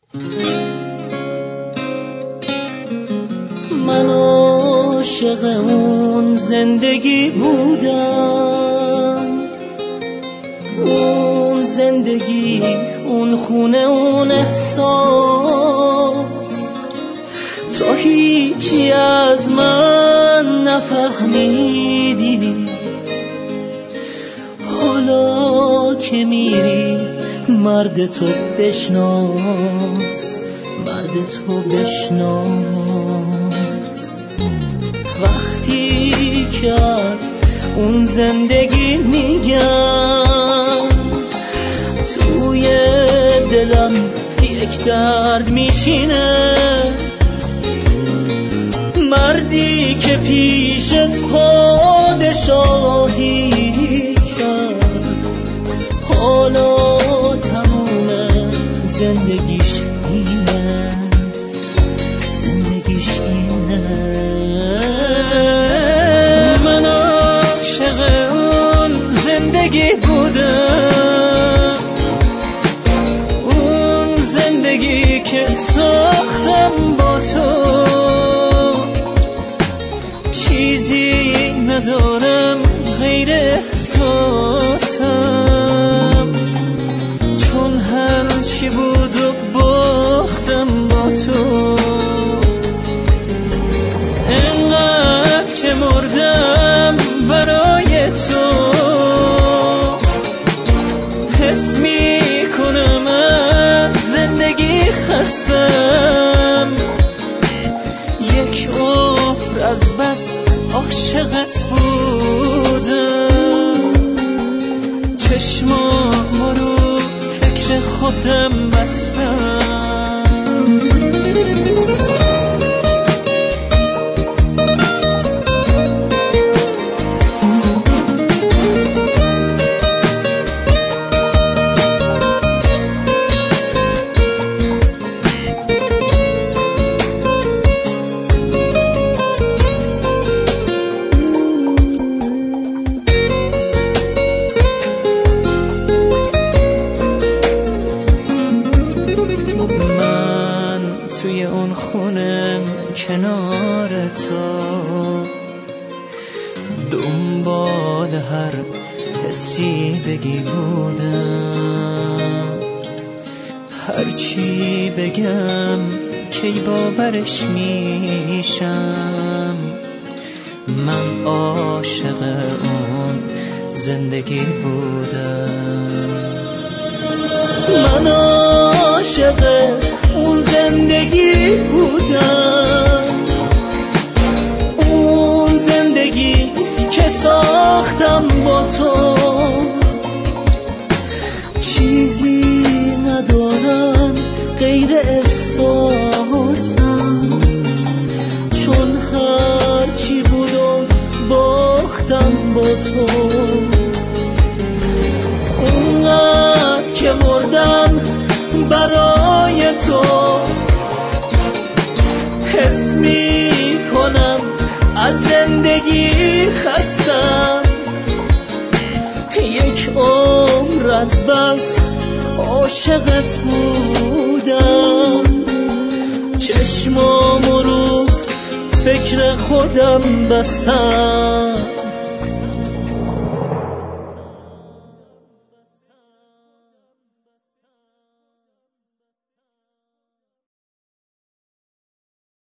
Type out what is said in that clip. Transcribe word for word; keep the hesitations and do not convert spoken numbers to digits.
من عاشق اون زندگی بودم، اون زندگی، اون خونه، اون احساس. تو هیچی از من نفهمیدی، حالا که میری مرد تو بشناس، مرد تو بشناس. وقتی که از اون زندگی میگم، توی دلم یک درد میشینه. مردی که پیشت پادشاهی کرد، حالا تموم زندگیش اینه، زندگیش اینه. من عاشق اون زندگی بودم، اون زندگی که ساختم با تو. چیزی ندارم غیر احساسم، چون هر چی بود و باختم با تو. انقدر که مردم برای تو، حس می کنم از زندگی خستم. یک عمر از بس عاشقت بودم، چشمام رو فکر خودم بستم. توی اون خونم کنار تو، دنبال هر حسی بگی بودم. هرچی بگم کی باورش میشم، من عاشق اون زندگی بودم. من عاشق اون زندگی بودم، اون زندگی که ساختم با تو. چیزی ندارم غیر احساسم، چون هر چی بود و باختم با تو. اونقدر که مردم برای تو، حس می کنم از زندگی خستم. یک عمر از بس عاشقت بودم، چشمام رو فکر خودم بستم.